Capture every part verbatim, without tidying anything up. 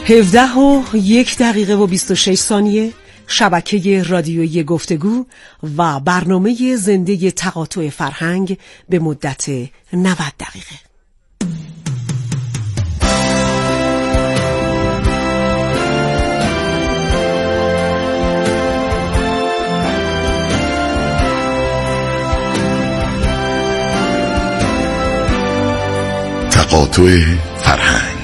هفده و یک دقیقه و بیست و شش ثانیه شبکه رادیویی گفتگو و برنامه زنده تقاطع فرهنگ به مدت نود دقیقه. تقاطع فرهنگ.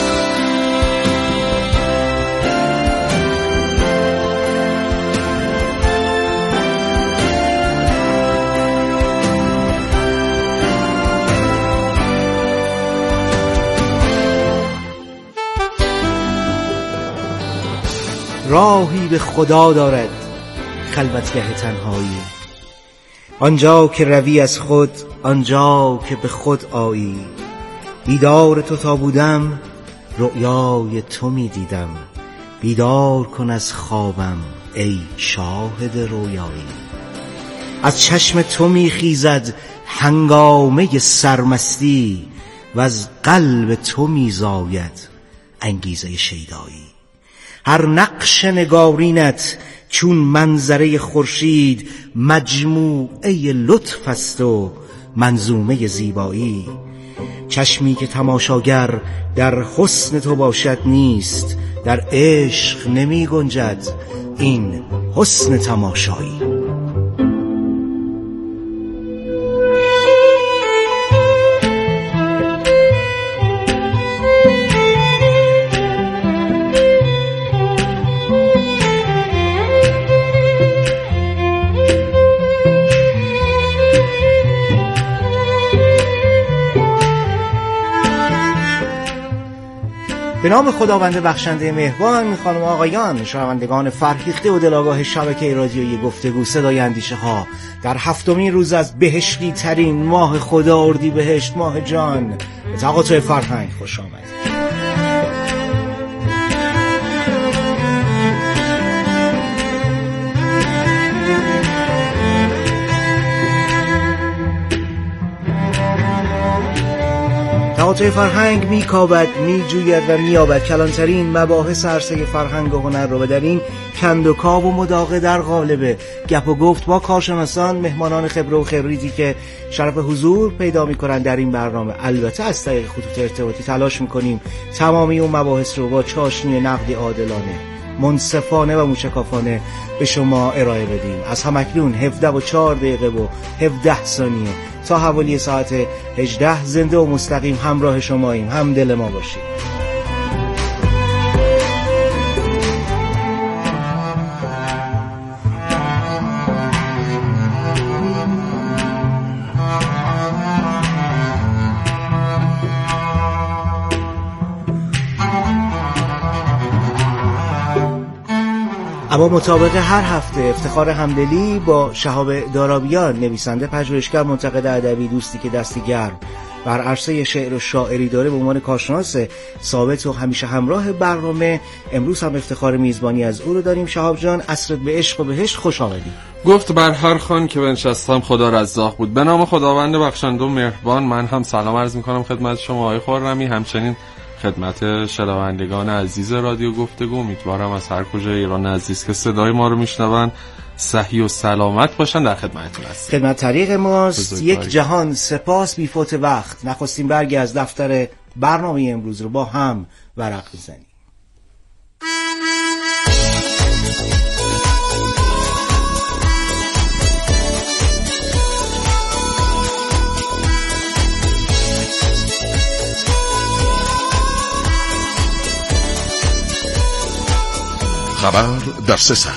راهی به خدا دارد خلوتگه تنهایی، آنجا که روی از خود، آنجا که به خود آیی. بیدار تو تا بودم رؤیای تو می دیدم، بیدار کن از خوابم ای شاهد رویایی. از چشم تو می خیزد هنگامه سرمستی، و از قلب تو می زاید انگیزه شیدایی. هر نقش نگارینت چون منظره خورشید، مجموعه لطف است و منظومه زیبایی. چشمی که تماشاگر در حسن تو باشد نیست، در عشق نمی گنجد این حسن تماشایی. به نام خداوند بخشنده مهربان، خانم آقایان، شنوندگان فرهیخته و دلاگاه شبکه رادیویی گفتگو صدای اندیشه ها، در هفتمین روز از بهشتی ترین ماه خدا، اردیبهشت ماه جان، به تقاطع فرهنگ خوش آمدید. تقاطع فرهنگ میکاود، میجوید و میابد کلانترین مباحث عرصه فرهنگ و هنر رو، و در این کند و کاو و مداقه در قالب گپ و گفت با کارشناسان، مهمانان خبره و خبریتی که شرف حضور پیدا میکنن در این برنامه، البته از طریق خطوط ارتباطی تلاش میکنیم تمامی اون مباحث رو با چاشنی نقدی عادلانه، منصفانه و موشکافانه به شما ارائه بدیم. از همکنون هفده و چهار دقیقه و هفده ثانیه تا حوالی ساعت هجده زنده و مستقیم همراه شماییم، هم دل ما باشید. اما مطابق هر هفته افتخار همدلی با شهاب دارابیان، نویسنده، پژوهشگر، منتقد ادبی، دوستی که دستی گرم بر عرصه شعر و شاعری داره، به عنوان کارشناس ثابت و همیشه همراه برنامه، امروز هم افتخار میزبانی از او رو داریم. شهاب جان، عصرت به عشق و بهشت، خوش آمدید. گفت بر هر خان که بنشستم خدا رزاق بود. به نام خداوند بخشنده و مهربان، من هم سلام عرض میکنم خدمت شما آقای خرمی، همچنین خدمت شنوندگان عزیز رادیو گفتگو. امیدوارم از هر کجای ایران عزیز که صدای ما رو میشنون صحیح و سلامت باشن. در خدمتتون هستیم. خدمت طریق ماست. یک جهان سپاس بی فوت وقت. نخستین برگی از دفتر برنامه امروز رو با هم ورق بزنیم. خبر در سه ساعت.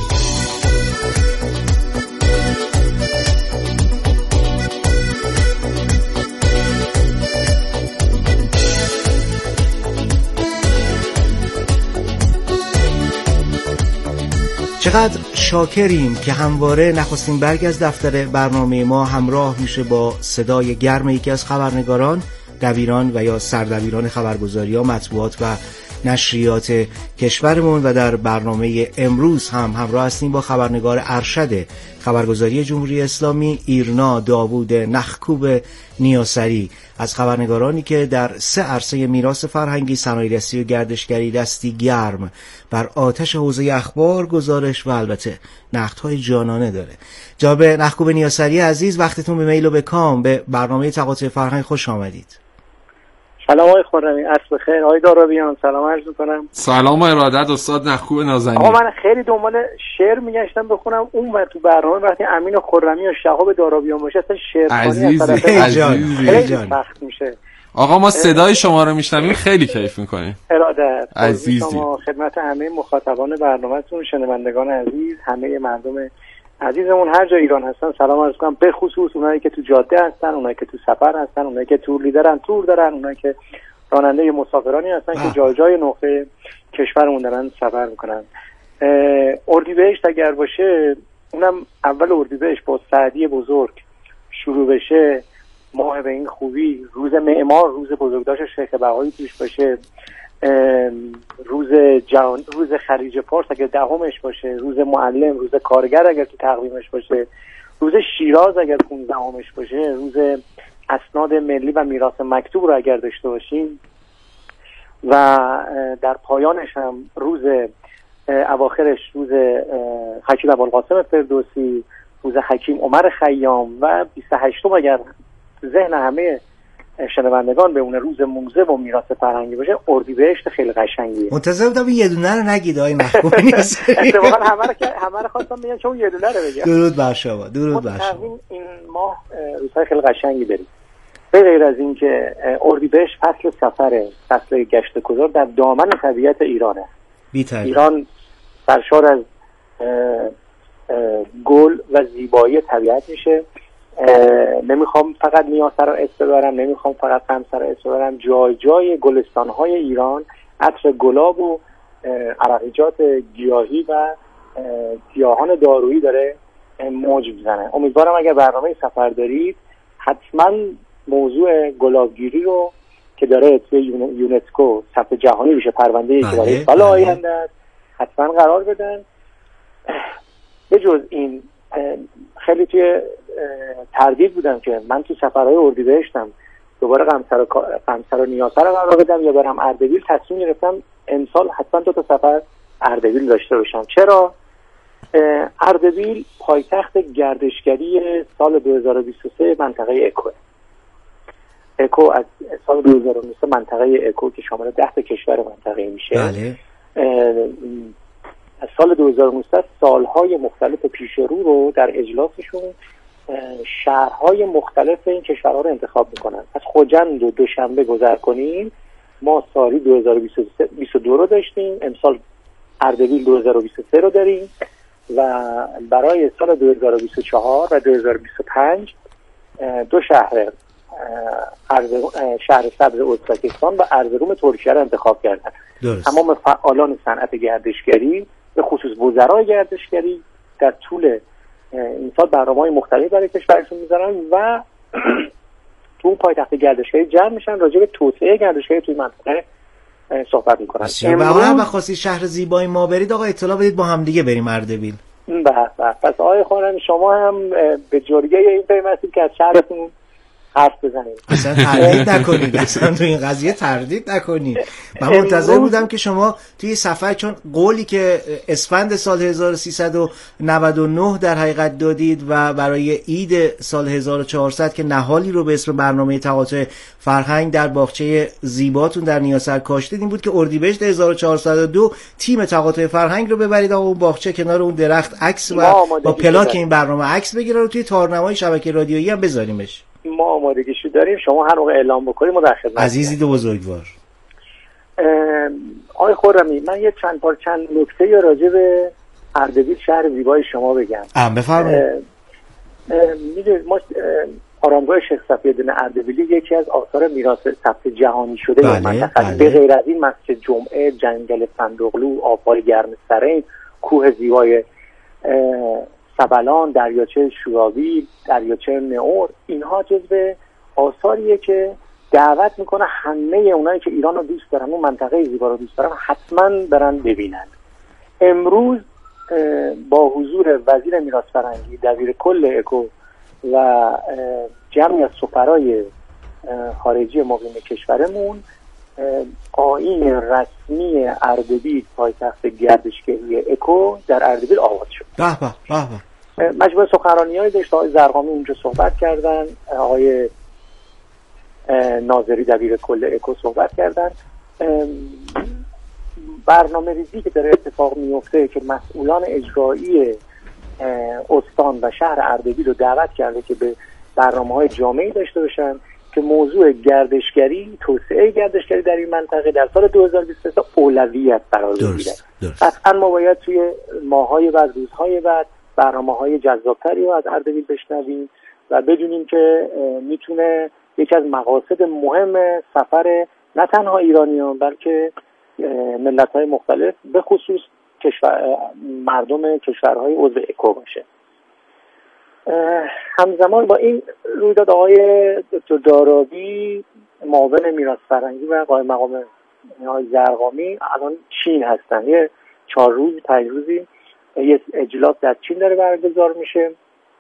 چقدر شاکریم که همواره نخستین برگ از دفتر برنامه ما همراه میشه با صدای گرم یکی از خبرنگاران، دبیران و یا سردبیران خبرگزاری‌ها، مطبوعات و نشریات کشورمون و در برنامه امروز هم همراه هستیم با خبرنگار ارشد خبرگزاری جمهوری اسلامی ایرنا داوود نخکوب نیاسری، از خبرنگارانی که در سه عرصه میراث فرهنگی، صنایع‌دستی و گردشگری دستی گرم بر آتش حوزه اخبار، گزارش و البته نقدهای جانانه داره. جناب نخکوب نیاسری عزیز، وقتتون به میل و به کام. به برنامه تقاطع فرهنگ خوش آمدید. سلام آقای خرمی، عصر بخیر. آقای دارابیان سلام عرض میکنم. سلام و ارادت استاد نخکوب نازنین. آقا من خیلی دنبال شعر میگشتم بخونم اون و تو برنامه وقتی امین خرمی و شهاب دارابیان باشه اصلا شعرخوانی از طرف خیلی سخت میشه. آقا ما صدای شما رو میشنویم خیلی کیف میکنیم. ارادت عزیزی. شما خدمت همه مخاطبان برنامه‌تون، شنوندگان عزیز، همه مردم عزیزمون هر جای ایران هستن سلام عرض کنم، به خصوص اونایی که تو جاده هستن، اونایی که تو سفر هستن، اونایی که تور لیدرن تور دارن، اونایی که راننده مسافرانی هستن که جای جای نقطه کشورمون دارن سفر میکنن. اردیبهشت اگر باشه، اونم اول اردیبهشت با سعدی بزرگ شروع بشه، ماه به این خوبی، روز معمار، روز بزرگداشت شیخ بهایی توش باشه، روز جهان، روز خلیج فارس اگر دهمش باشه، روز معلم، روز کارگر اگر تو تقویمش باشه، روز شیراز اگر پانزدهمش باشه، روز اسناد ملی و میراث مکتوب رو اگر داشته باشیم و در پایانش هم روز اواخرش روز حکیم ابوالقاسم فردوسی، روز حکیم عمر خیام و بیست و هشتم اگر ذهن همه شنوندگان به اون روز موزه و میراث فرهنگی باشه، اردیبهشت خیلی قشنگیه. منتظر بودم یه دونه رو نگید آقای نخکوب نیاسری. اتفاقا همه رو همه رو خواستم بگم چون یه دونه رو بگم. درود بر شما، درود بر شما. این ماه روزهای خیلی قشنگی داریم. به غیر از این که اردیبهشت فصل سفره، فصل گشت گذار در دامن طبیعت ایرانه. ایران سرشار از گل و زیبایی طبیعت میشه. نمیخوام فقط نیاسر رو اسم ببرم، نمیخوام فقط قمصر رو اسم ببرم، جای جای گلستانهای ایران عطر گلاب و عرقیجات گیاهی و گیاهان دارویی داره موج میزنه. امیدوارم اگر برنامه سفر دارید حتما موضوع گلابگیری رو که داره توی یونسکو ثبت جهانی میشه، پرونده‌ای که برای سال آینده است، حتما قرار بدن. به جز این خیلی توی تردید بودم که من تو سفرهای اردیبهشتم دوباره قمصر و قمصر و نیاسر رو قرار بدم یا برم اردبیل. تصمیم گرفتم امسال حتما دو تا سفر اردبیل داشته باشم. چرا؟ اردبیل پایتخت گردشگری سال دو هزار و بیست و سه منطقه اکو. اکو از سال دو هزار و بیست و سه منطقه اکو که شامل ده تا کشور منطقه میشه. بله. از سال دو هزار و بیست و سه سالهای مختلف پیش رو رو در اجلاسشون شهرهای مختلف این کشورها رو انتخاب میکنن. از خوجند و دوشنبه گذر کنیم، ما سالی دو هزار و بیست و دو رو داشتیم، امسال اردبیل دو هزار و بیست و سه رو داریم و برای سال دو هزار و بیست و چهار و دو هزار و بیست و پنج دو شهر شهر سبز ازبکستان و ارزروم ترکیه رو انتخاب کردن. تمام فعالان صنعت گردشگری به خصوص وزرای گردشگری در طول این سال برنامه‌های مختلفی برای کشورشون میذارن و تو اون پایتخت گردشگری جمع میشن، راجع به توسعه گردشگری توی منطقه صحبت میکنن. امروز هم بخواستید شهر زیبای ما برید آقا اطلاع بدید با هم دیگه بریم اردبیل. بله بله. پس آقای خانمی شما هم به جرگه این پیمستید که از شهرتون حرف بزنید. اصلا تردید نکنید، اصلا تو این قضیه تردید نکنید. من منتظر بودم که شما توی سفر، چون قولی که اسفند سال هزار و سیصد و نود و نه در حقیقت دادید و برای عید سال هزار و چهارصد که نهالی رو به اسم برنامه تقاطع فرهنگ در باغچه زیباتون در نیاسر کاشتید، این بود که اردیبهشت هزار و چهارصد و دو تیم تقاطع فرهنگ رو ببرید آقا اون باغچه کنار اون درخت عکس و با پلاک این برنامه عکس بگیره رو توی تارنمای شبکه رادیویی هم بذاریمش. ما آمادگیشو داریم، شما هر موقع اعلام بکنیم ما در خدمت. عزیزی دو بزرگوار. آقای خرمی، من یه چند پار چند نکته یا راجع به اردبیل شهر زیبای شما بگم. ام بفرمایید. میدونید ما آرامگاه شیخ صفی‌الدین اردبیلی یکی از آثار میراث ثبت جهانی شده بله، منطقه. بله. به غیر از این مسجد جمعه، جنگل صندوقلو، آب‌های گرم سرین، کوه زیبای سبلان، دریاچه شورابی، دریاچه نئور، اینها جزو آثاریه که دعوت میکنه همه اونایی که ایران رو دوست دارن، اون منطقه زیبا رو دوست دارن، حتما برن ببینن. امروز با حضور وزیر میراث فرهنگی، دبیر کل اکو و جمعی از سفرای خارجی مقیم کشورمون آیین رسمی اردبیل، پایتخت گردشگری اکو، در اردبیل آغاز شد. به به به به. مجموعه سخنرانی‌های داشت. آقای زرقامی اونجا صحبت کردن، آقای ناظری دبیر کل اکو صحبت کردن. برنامه ریزی که داره اتفاق میفته که مسئولان اجرایی استان و شهر اردبیل رو دعوت کرده که به برنامه‌های جامعی داشته باشن که موضوع گردشگری، توسعه گردشگری در این منطقه در سال دو هزار و بیست و سه اولویت قرار بگیره. قطعا ما باید توی ماه‌های بعد، روزهای بعد، برنامه‌های جذاب‌تری رو از اردبیل بشنویم و بدونیم که میتونه یکی از مقاصد مهم سفر نه تنها ایرانیان بلکه ملت‌های مختلف به خصوص کشور مردم کشورهای عضو اکو باشه. همزمان با این رویداد آقای دکتر دارابی، معاون میراث فرهنگی و قائم مقام آقای زرقامی الان چین هستن. یه چهار روز پنج روزی یه اجلاس در چین داره برگزار میشه.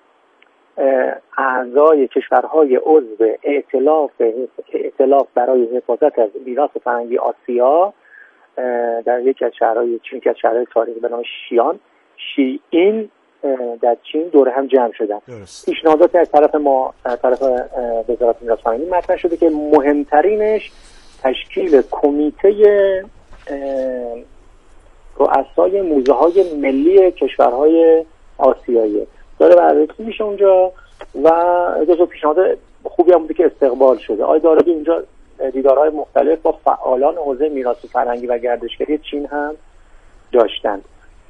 اعضای کشورهای عضو ائتلاف ائتلاف برای حفاظت از میراث فرهنگی آسیا در یک از شهرهای چین که از شهرهای تاریخی به نام شیان شیئین در چین دور هم جمع شدن. پیشنهاداتی از طرف ما، از طرف وزارت میراث فرهنگی مطرح شده که مهمترینش تشکیل کمیته رؤسای موزه های ملی کشورهای آسیایی داره بررسی میشه اونجا و جزو پیشنهاد خوبی هم بوده که استقبال شده. آقای دارابی اینجا دیدارهای مختلف با فعالان حوزه میراث فرهنگی و گردشگری چین هم داشتند.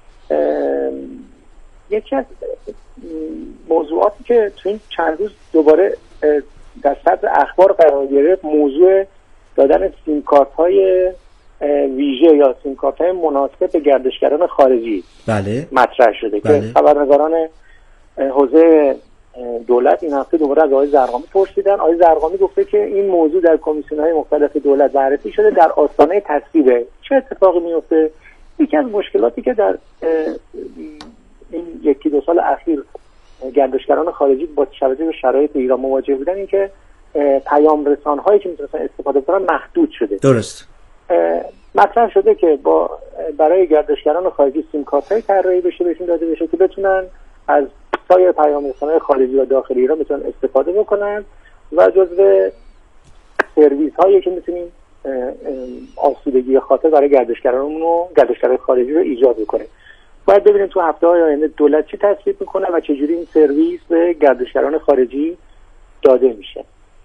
یکی از موضوعاتی که تو این چند روز دوباره در صدر اخبار قرار گرفت موضوع دادن سیم کارت های ویژه یا سیم کارت های مناسب به گردشگران خارجی بله. مطرح شده. بله. که خبرنگاران حوزه دولت این هفته دوباره از آقای زرقامی پرسیدن. آقای زرقامی گفته که این موضوع در کمیسیون‌های مختلف دولت بررسی شده، در آستانه تصویبه. چه اتفاقی میفته؟ یکی از مشکلاتی که در این یکی دو سال اخیر گردشگران خارجی با توجه به شرایط ایران مواجه بودن این که پیام رسان‌هایی که میتونستن استفاده کنن محدود شده. درست. مطرح شده که با برای گردشگران خارجی سیم کارت‌های طراحی بشه، بهشون داده بشه که بتونن از سایر پیام رسان‌های خارجی و داخلی ایران میتونن استفاده بکنن و جزو سرویس هایی که میتونیم آسودگی خاطر برای گردشگرانمون و گردشگران خارجی رو ایجاد بکنه. باید ببینیم تو هفته‌های آینده دولت چی تصویب میکنه و چجوری این سرویس به گردشگران خارجی داده میشه.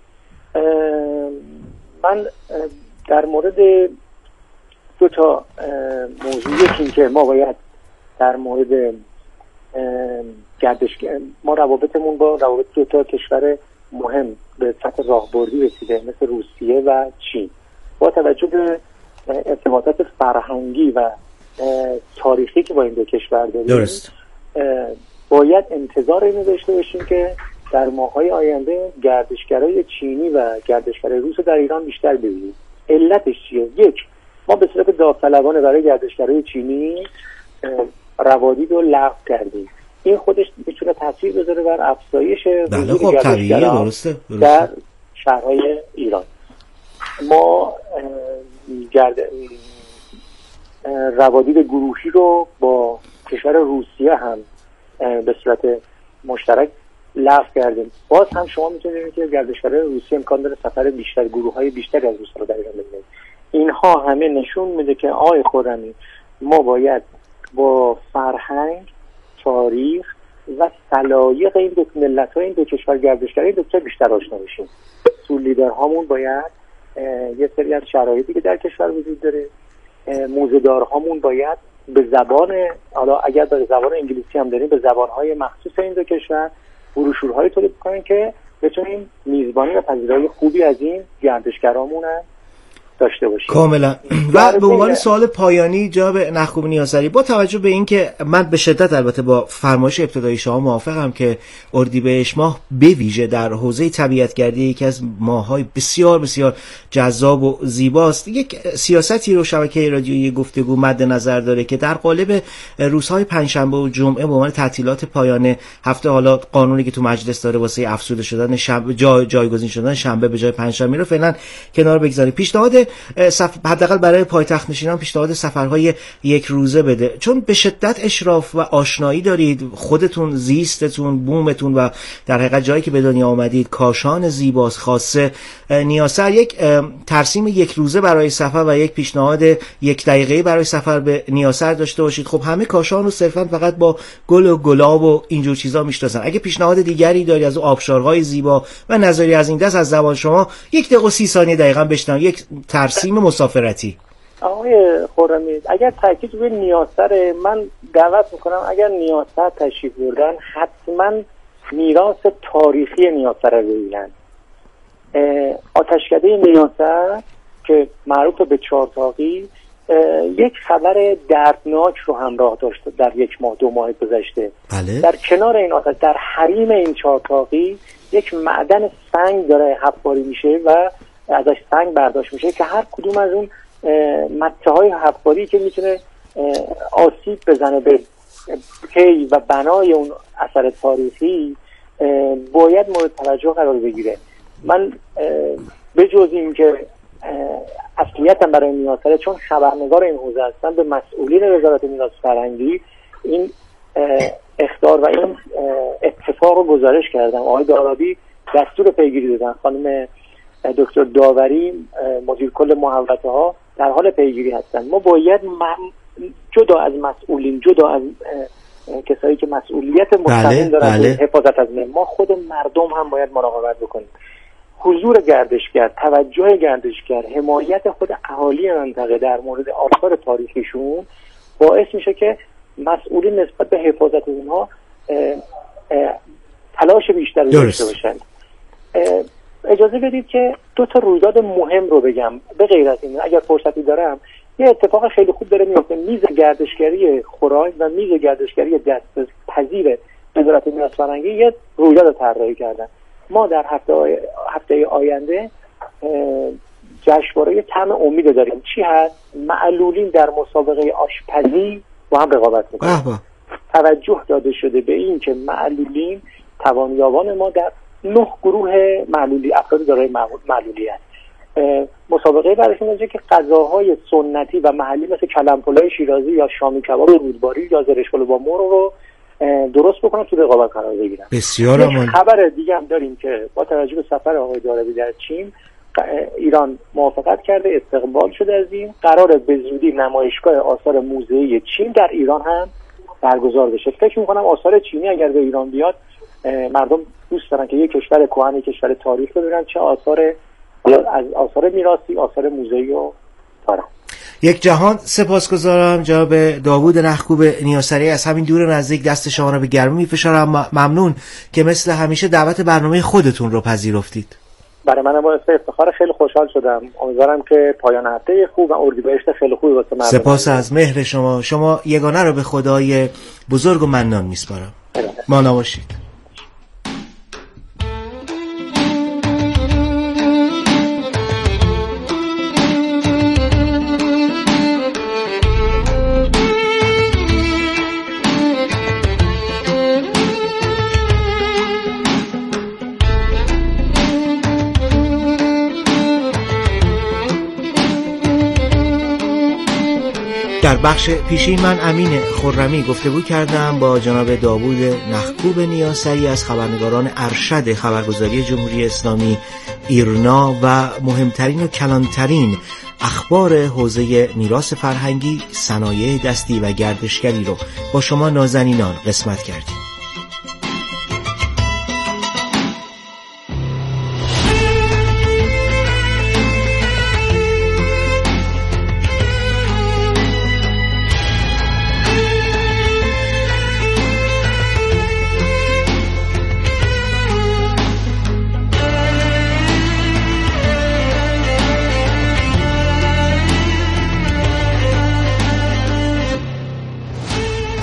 من در مورد دو تا موضوع، یکی که ما باید در مورد گردشگر ما روابطمون با روابط دو تا کشور مهم به سطح راهبردی رسیده مثل روسیه و چین، با توجه به ارتباطات فرهنگی و تاریخی که با این دو کشور داریم. درست. باید انتظار اینو داشته باشیم که در ماه‌های آینده گردشگرای چینی و گردشگرای روس در ایران بیشتر ببینیم. علتش چیه؟ یک، ما به صورت داوطلبانه برای گردشگرای چینی روادید رو لغو کردیم. این خودش میتونه تاثیر بذاره بر افزایش حضور گردشگران در شهرهای ایران. ما گرد روادید گروهی رو با کشور روسیه هم به صورت مشترک لغو کردیم. باز هم شما میتونید که گردشگرای روسیه امکان داره سفر بیشتر، گروه‌های بیشتری از روس‌ها رو در ایران ببینید. اینها همه نشون میده که آقای خرمی ما باید با فرهنگ، تاریخ و سلایق این دو ملت‌ها، این دو کشور گردشگری دو کشور بیشتر آشنا بشیم. تو لیدرهامون باید یه سری از شرایطی که در کشور وجود داره، موزه‌دارهامون باید به زبان، حالا اگر به زبان انگلیسی هم داریم، به زبان‌های مخصوص این دو کشور بروشورهای تولید کنن که بتونیم میزبانی و پذیرایی خوبی از این گردشگرامون داشته باشیم. کاملا. و به عنوان سوال پایانی جناب نخکوب نیاسری، با توجه به اینکه من به شدت البته با فرمایش ابتدایی شما موافقم که اردیبهشت ماه به ویژه در حوزه طبیعت‌گردی یکی از ماه‌های بسیار بسیار جذاب و زیباست، یک سیاستی رو شبکه رادیویی گفتگو مد نظر داره که در قالب روزهای پنجشنبه و جمعه به عنوان تعطیلات پایان هفته، حالا قانونی که تو مجلس داره واسه افزوده شدن شنبه، جای جایگزین شدن شنبه به جای پنجشنبه رو فعلا کنار بگذاریم. پیشنهاد سف... حداقل برای پایتخت نشینان پیشنهاد سفرهای یک روزه بده، چون به شدت اشراف و آشنایی دارید، خودتون، زیستتون، بومتون و در حقیقت جایی که به دنیا آمدید کاشان زیباست. خاصه نیاسر یک ترسیم یک روزه برای سفر و یک پیشنهاد یک دقیقه‌ای برای سفر به نیاسر داشته باشید. خب همه کاشان رو صرفا فقط با گل و گلاب و اینجور چیزا میشناسن. اگه پیشنهاد دیگری داری از آبشارهای زیبا و نظری از این دست از زبان شما، یک دقیقه و سی ثانیه دقیقاً بشنویم، یک ترسیم مسافرتی. آقای خرمی، اگر تاکید روی نیاسر، من دعوت میکنم اگر نیاسر تشریف بردن حتما میراث تاریخی نیاسر رو ببینن. آتشکده نیاسر که معروف به چهارتاقی یک خبر دردناک رو همراه داشته در یک ماه دو ماه گذشته. بله. در کنار این آتش، در حریم این چهارتاقی یک معدن سنگ داره حفاری میشه و ازش سنگ برداشت میشه که هر کدوم از اون مته های حفاری که میتونه آسیب بزنه به پی و بنای اون اثر تاریخی باید مورد توجه قرار بگیره. من به جز این که اصلیتم برای نیاسره، چون خبرنگار این حوزه هستم، به مسئولین وزارت میراث فرهنگی این اخطار و این اتفاق رو گزارش کردم. آقای دارابی دستور پیگیری دادن، خانم دکتر داوری مدیر کل محوطه ها در حال پیگیری هستن. ما باید جدا از مسئولین، جدا از کسایی که مسئولیت مستقیم دارن بله. حفاظت از ما، خود مردم هم باید مراقبت بکنیم. حضور گردشگر، توجه گردشگر، حمایت خود اهالی منطقه در مورد آثار تاریخیشون باعث میشه که مسئولین نسبت به حفاظت از اونها تلاش بیشتری داشته باشن. اجازه بدید که دو تا رویداد مهم رو بگم به غیر از این، اگر فرصتی دارم. یه اتفاق خیلی خوب داره میفته. میز گردشگری خرای و میز گردشگری دستپذیر وزارت میراث فرهنگی یه رویداد طراحی کردن. ما در هفته آی... هفته آینده جشنواره طعم امید داریم. چی هست؟ معلولین در مسابقه آشپزی با هم رقابت میکنن. توجه داده شده به این که معلولین توانیابان ما در نه گروه معلولی افراد دارای معلولیت مسابقه براشون میشه که غذاهای سنتی و محلی مثل کلم پلو شیرازی یا شامی کباب رودباری یا زرش پلو با مرغ رو درست بکنن تو رقابت قرار بگیرن. بسیار عالی. خبر دیگه هم داریم که با توجه به سفر آقای دارابی در چین، ایران موافقت کرده، استقبال شده از این، قرار به زودی نمایشگاه آثار موزه‌ای چین در ایران هم برگزار بشه. فکر می‌کنم آثار چینی اگر به ایران بیاد مردم دوست دارن که یک کشور کهن، یک کشور تاریخ رو ببینن، چه آثار از آثار میراثی، آثار موزه‌ای رو دارن. یک جهان سپاسگزارم جناب داوود نخکوب نیاسری، از همین دور نزدیک دست شما رو به گرمی می‌فشارم. ممنون که مثل همیشه دعوت برنامه خودتون رو پذیرفتید. برای من باعث افتخار، خیلی خوشحال شدم. امیدوارم که پایان هفته خوب و اردیبهشت خیلی خوبی واسه مردم. سپاس از مهر شما. شما یگانه رو به خدای بزرگ و منان میسپارم. مانا باشید. در بخش پیشین من امین خرمی گفتگو کردم با جناب داوود نخکوب نیاسری از خبرنگاران ارشد خبرگزاری جمهوری اسلامی ایرنا و مهمترین و کلانترین اخبار حوزه میراث فرهنگی، صنایع دستی و گردشگری رو با شما نازنینان قسمت کردیم.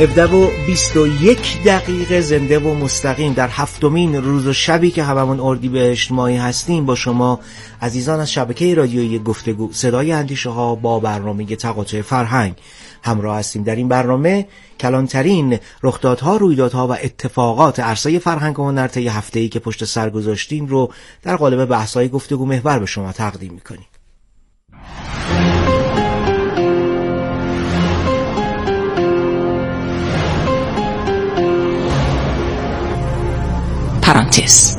هفده و بیست و یک دقیقه زنده و مستقیم در هفتمین روز و شبی که هممون اردیبهشت ماهی هستیم با شما عزیزان از شبکه رادیویی گفتگو صدای اندیشه ها با برنامه تقاطع فرهنگ همراه هستیم. در این برنامه کلانترین رخدادها، رویدادها و اتفاقات عرصه فرهنگ و هنر طی هفته‌ای که پشت سر گذاشتیم رو در قالب بحث‌های گفتگو محور به شما تقدیم می‌کنیم. پرانتز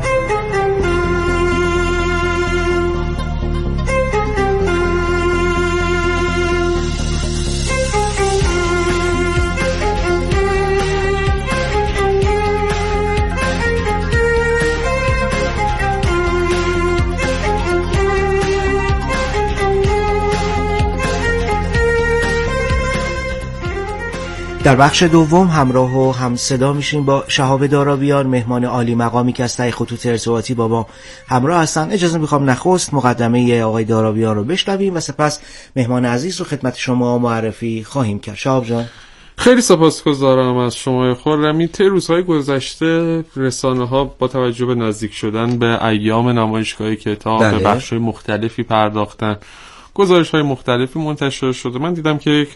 در بخش دوم همراه و هم صدا میشیم با شهاب دارابیان، مهمان عالی مقامی که از طریق خطوط ارتباطی با ما همراه هستن. اجازه میخوام نخست مقدمه آقای دارابیان رو بشنویم و سپس مهمان عزیز رو خدمت شما معرفی خواهیم کرد. شهاب جان، خیلی سپاسگزارم از شما خرمی. طی روزهای گذشته رسانه‌ها با توجه به نزدیک شدن به ایام نمایشگاه کتاب بله. به بخش‌های مختلفی پرداختن، گزارش‌های مختلفی منتشر شده. من دیدم که یک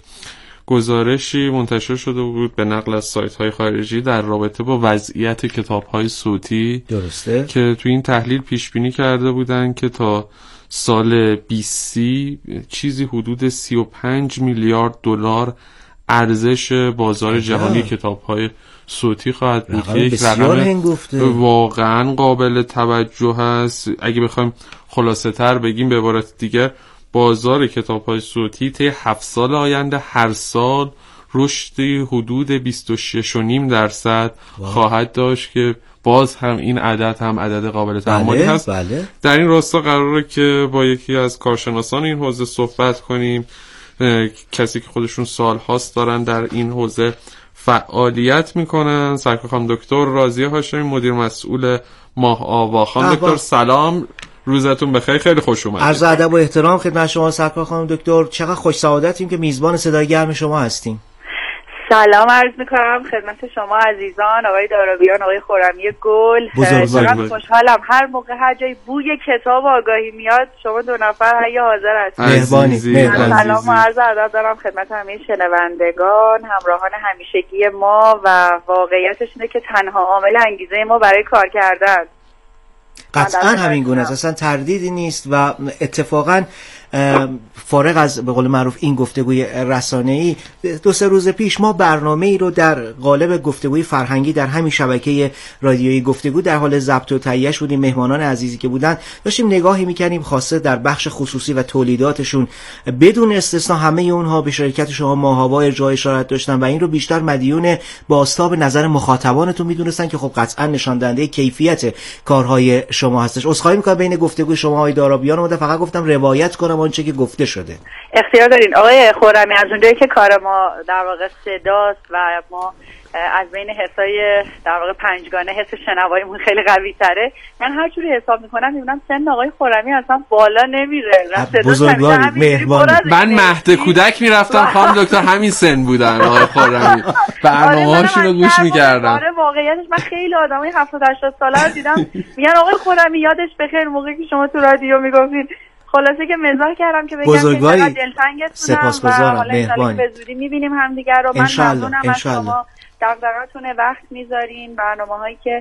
گزارشی منتشر شده بود به نقل از سایت‌های خارجی در رابطه با وضعیت کتاب‌های صوتی. درسته که تو این تحلیل پیش بینی کرده بودن که تا سال بیست سی چیزی حدود سی و پنج میلیارد دلار ارزش بازار جهانی کتاب‌های صوتی خواهد بود که یک رقم واقعا قابل توجه است. اگه بخوایم خلاصه تر بگیم، به عبارت دیگر بازار کتاب‌های صوتی طی هفت سال آینده هر سال رشدی حدود بیست و شش و نیم درصد خواهد داشت که باز هم این عدد هم عدد قابل تأملی بله، هست. بله. در این راستا قراره که با یکی از کارشناسان این حوزه صحبت کنیم، کسی که خودشون سال هاست دارن در این حوزه فعالیت میکنن. سرکار خانم دکتر راضیه هاشمی، مدیر مسئول ماه آوا. خانم دکتر سلام، روزتون بخیر، خیلی خوش اومدید. عرض ادب و احترام خدمت شما سرکار خانم دکتر. چقدر خوش سعادتیم که میزبان صدای گرم شما هستیم. سلام عرض میکنم خدمت شما عزیزان، آقای دارابیان، آقای خرمی گل. بزرگوار خوشحالم هر موقع هر جای بوی کتاب آگاهی میاد شما دو نفر هیا حاضر هستید. مهربانی. سلام و عرض ادب دارم خدمت همه شنوندگان، همراهان همیشگی ما، و واقعیتش اینه که تنها عامل انگیزه ما برای کار کردن قطعا همین گونه است، اصلا تردیدی نیست. و اتفاقا فارغ از به قول معروف این گفتگوی رسانه‌ای، دو سه روز پیش ما برنامه‌ای رو در قالب گفتگوی فرهنگی در همین شبکه رادیویی گفتگو در حال ضبط و تهیه‌اش بودیم. مهمانان عزیزی که بودن داشتیم نگاهی می‌کردیم خاصه در بخش خصوصی و تولیداتشون، بدون استثنا همه اونها به شرکت شما ماه‌ها ارجاع اشارت داشتن و این رو بیشتر مدیون بازتاب نظر مخاطبانتون می‌دونستن که خب قطعا نشان دهنده کیفیت کارهای شما هستش. عذرخواهی می‌کنم بین گفتگوی شما آقای دارابیان و فقط گفتم روایت کنم آنچه که گفته شده. اختیار دارین آقای خرمی. از اونجایی که کار ما در واقع صداست و ما از بین حسای در واقع پنجگانه حس شنواییمون خیلی قوی تره، من هر جوری حساب میکنم میبینم سن آقای خرمی اصلا بالا نمیره. بزرگواری، مهربانی. من مهد کودک میرفتم خانم دکتر همین سن بودن آقای خرمی، برنامه‌هاشون رو گوش میکردم. آره واقعیتش من خیلی آدمای هفتاد هشتاد ساله رو دیدم میگن آقای خرمی یادش بخیر موقعی که شما تو رادیو میگفتین. خلاصه که مزاح کردم که بگم که چقدر دلتنگتونم و حالا انشالله به زودی میبینیم همدیگر رو. من ممنونم از شما، دغدغه‌تون وقت میذارین، برنامه‌هایی که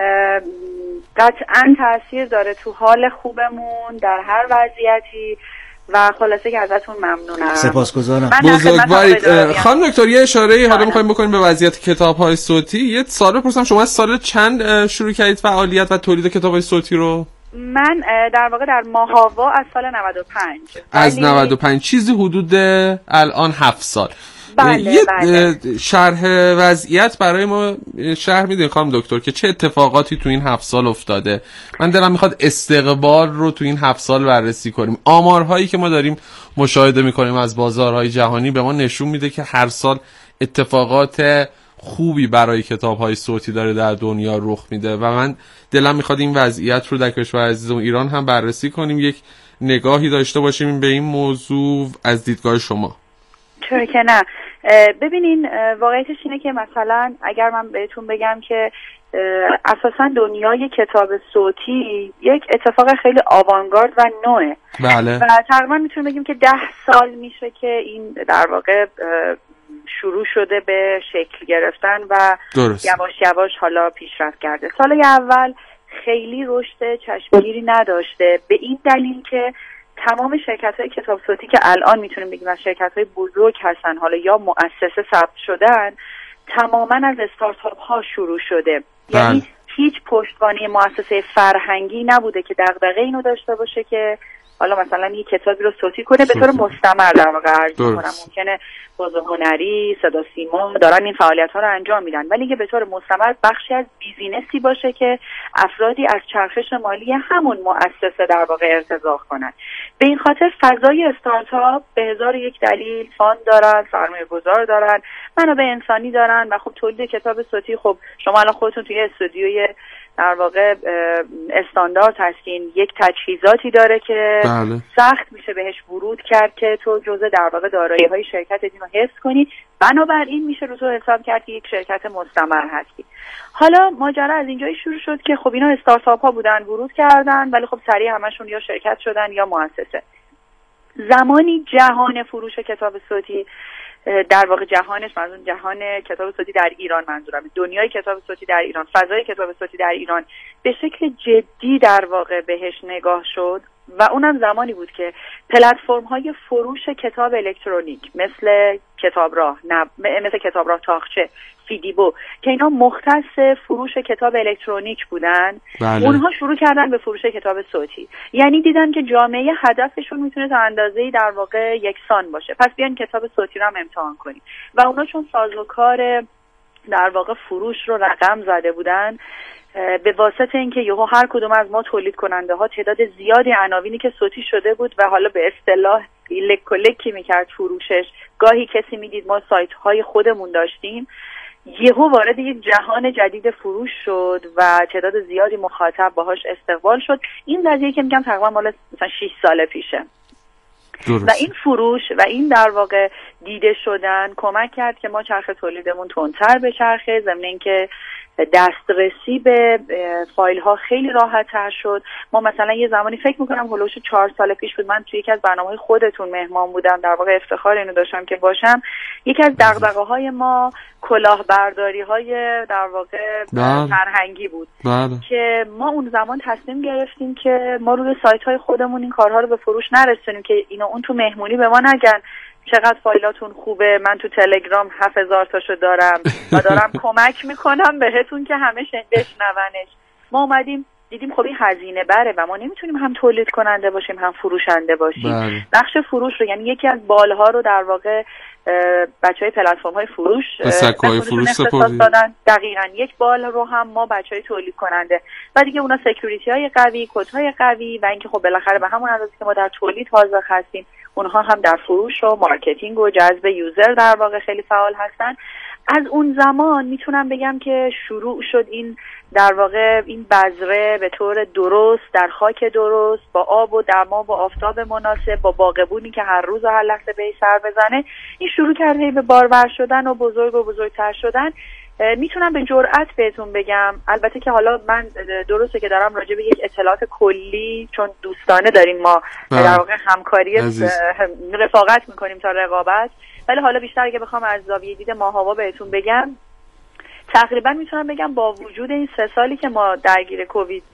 قطعاً تاثیر داره تو حال خوبمون در هر وضعیتی و خلاصه که ازتون ممنونم. سپاسگزارم. بزرگوارید. خانم دکتر یه اشاره‌ای حالا می‌خوایم بکنیم به وضعیت کتاب‌های صوتی. یه سوال بپرسم، شما از سال چند شروع کردید فعالیت و تولید کتاب‌های صوتی رو؟ من در واقع در ماه‌آوا از سال نود و پنج. از نود و پنج چیزی حدود الان هفت سال. بله یه بله. شرح وضعیت برای ما شرح میدین خانم دکتر که چه اتفاقاتی تو این هفت سال افتاده؟ من دلم میخواد استقبال رو تو این هفت سال بررسی کنیم. آمارهایی که ما داریم مشاهده میکنیم از بازارهای جهانی به ما نشون میده که هر سال اتفاقات خوبی برای کتاب‌های صوتی داره در دنیا رخ میده و من دلم میخواد این وضعیت رو در کشور عزیزم ایران هم بررسی کنیم، یک نگاهی داشته باشیم به این موضوع از دیدگاه شما. چرا که نه. ببینین واقعیتش اینه که مثلا اگر من بهتون بگم که اساسا دنیای کتاب صوتی یک اتفاق خیلی آوانگارد و نوعه. بله. و تقریبا میتونیم بگیم که ده سال میشه که این در واقع شروع شده به شکل گرفتن و درست. یواش یواش حالا پیشرفت کرده. سال اول خیلی رشد چشمگیری نداشته، به این دلیل که تمام شرکت‌های کتاب صوتی که الان میتونیم بگیم از شرکت‌های بزرگ هستن، حالا یا مؤسسه ثبت شدن، تماما از استارتاپ ها شروع شده. بله. یعنی هیچ پشتوانه مؤسسه فرهنگی نبوده که دغدغه اینو داشته باشه که حالا مثلا یه کتابی رو صوتی کنه به طور مستمر در واقع عرض کنم. ممکنه بازه هنری، صدا سیما دارن این فعالیت ها رو انجام میدن، ولی که به طور مستمر بخشی از بیزینسی باشه که افرادی از چرخش مالی همون مؤسسه در واقع ارتزاق کنن. به این خاطر فضای استارتاپ به هزار یک دلیل فاند دارن، سرمایه گذار دارن، منابع انسانی دارن و خب تولید کتاب صوتی، خب شما الان خودتون توی استودیوی در واقع استاندارد هستین، یک تجهیزاتی داره که بله. سخت میشه بهش ورود کرد که تو جزء در واقع دارایی‌های شرکت اینو حفظ کنی، بنابراین میشه رو تو حساب کرد که یک شرکت مستمر هستی. حالا ماجرا از اینجایی شروع شد که خب اینا استارتاپ ها بودن، ورود کردن، ولی خب سریع همشون یا شرکت شدن یا مؤسسه. زمانی جهان فروش کتاب صوتی، در واقع جهانش منظور جهان کتاب صوتی در ایران منظورم، دنیای کتاب صوتی در ایران، فضای کتاب صوتی در ایران به شکل جدی در واقع بهش نگاه شد و اونم زمانی بود که پلتفرم های فروش کتاب الکترونیک مثل کتابراه، مثل کتابراه تاقچه، فیدیبو که اینا مختص فروش کتاب الکترونیک بودن، بله. اونها شروع کردن به فروش کتاب صوتی. یعنی دیدن که جامعه هدفشون میتونه تا اندازه‌ای در واقع یکسان باشه، پس بیان کتاب صوتی رو هم امتحان کنیم. و اونا چون سازوکار در واقع فروش رو رقم زده بودن، به واسطه اینکه یهو هر کدوم از ما تولید کننده ها تعداد زیادی عناوینی که صوتی شده بود و حالا به اصطلاح لک و لکی میکرد فروشش، گاهی کسی میدید ما سایت های خودمون داشتیم، یهو وارد یک جهان جدید فروش شد و تعداد زیادی مخاطب باهاش استقبال شد. این قضیه که میگم تقریبا مال مثلا شش سال پیشه. درست. و این فروش و این در واقع دیده شدن کمک کرد که ما چرخ تولیدمون تندتر بچرخه، ضمن اینکه دسترسی به فایل ها خیلی راحت تر شد. ما مثلا یه زمانی فکر میکنم هلوش چهار سال پیش بود، من توی یکی از برنامه‌های خودتون مهمان بودم، در واقع افتخار اینو داشتم که باشم. یکی از دغدغه های ما کلاهبرداری های در واقع فرهنگی بود. بله. که ما اون زمان تصمیم گرفتیم که ما روی سایت های خودمون این کارها رو به فروش نرسونیم که اینو اون تو مهمونی به ما نگن چقدر فایلاتون خوبه، من تو تلگرام هفت هزار تاشو دارم و دارم کمک میکنم بهتون که همه بشنونش. ما اومدیم دیدیم خب این هزینه بره و ما نمیتونیم هم تولید کننده باشیم هم فروشنده باشیم. بله. بخش فروش رو، یعنی یکی از بالها رو در واقع بچهای پلتفرم های فروش سکوهای فروش اختصاص دادن. دقیقاً یک بال رو هم ما بچهای تولید کننده و دیگه اونا سکیوریتی های قوی، کد های قوی و اینکه خب بالاخره به همون اندازه که ما در تولید حاضر هستیم، اونها هم در فروش و مارکتینگ و جذب یوزر در واقع خیلی فعال هستن. از اون زمان میتونم بگم که شروع شد این در واقع این بذره به طور درست در خاک درست، با آب و دما و آفتاب مناسب، با باغبونی که هر روز و هر لحظه به سر بزنه، این شروع کرده به بارور شدن و بزرگ و بزرگتر شدن. میتونم به جرئت بهتون بگم، البته که حالا من درسته که دارم راجع به یک اطلاعات کلی، چون دوستانه داریم ما در واقع همکاری رفاقت میکنیم تا رقابت، ولی حالا بیشتر اگه بخوام از زاویه دید ماهوا بهتون بگم، تقریبا میتونم بگم با وجود این سه سالی که ما درگیر کووید